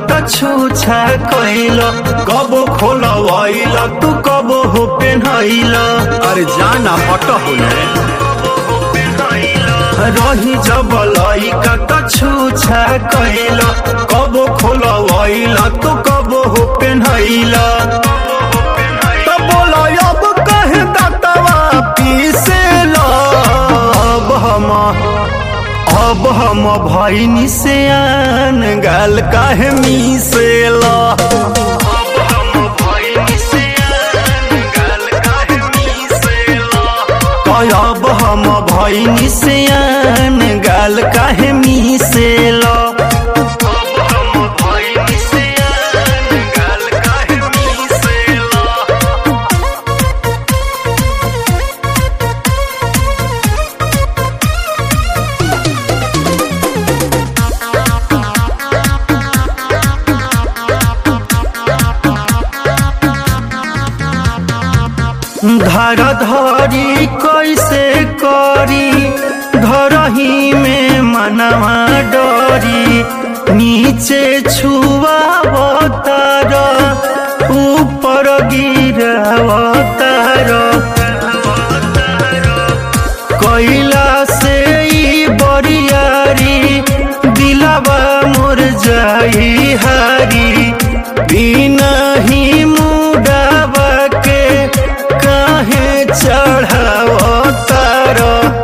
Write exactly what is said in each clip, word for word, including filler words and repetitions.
त छुछा कैल कबो खोलवाइल तू कबो हो पेन्हैल अरे जाना हट होने रही जब लइका त छुछा कैल कबो खोलवाइल तू कबो हो पेन्हैल त बोल अब कहे दातवा पीसेल अब हम अब हम भइनी से आन गाल काहे मिसेला अब हम भइनी से आन गाल काहे मिसेला अब हम भइनी से आन गाल काहे मिसेला अब हम भइनी से आन गाल काहे मिसेला धर धरी कैसे करी धरही में मनवा डरी नीचे छुआवतार ऊपर गिरावतार कैला से ई बरियारी दिलवा मोर जाई हारी बिना ही मुडावा के काहे चढ़ावतार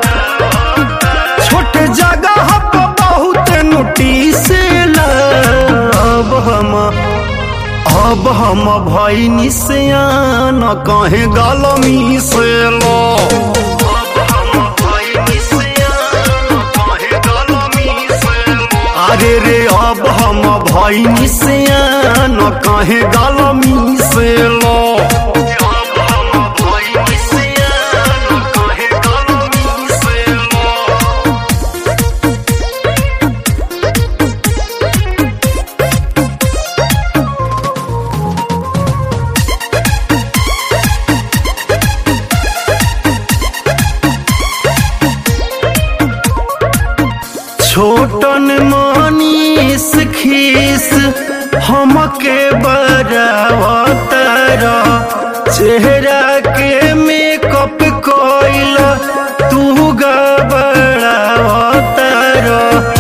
छोट जगह पर बहुत नोटिस अब हम अब हम भइनी से आन कहे गाल मिसेलो अरे रे अब हम भइनी से आन कहे गाल मिसेलो छोटन मनीष खीस हमके बरावतार चेहरा के मेकअप कोइल तू गबड़ावतार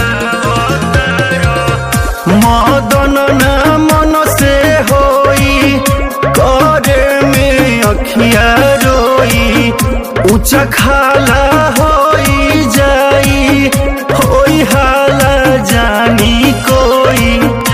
मदन ना मन से होई करे में अखिया रोई ऊंचा खाला होई जाई होई हाला जानी कोई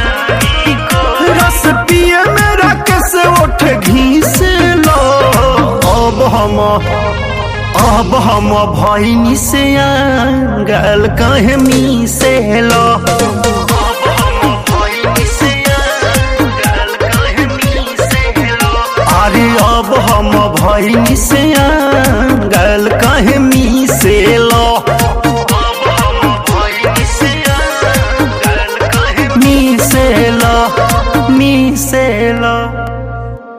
रस पिए मेरा कैसे उठ घीस लो अब हम अब हम भइनी से गाल काहे मिसे लो अरे अब हम भइनी से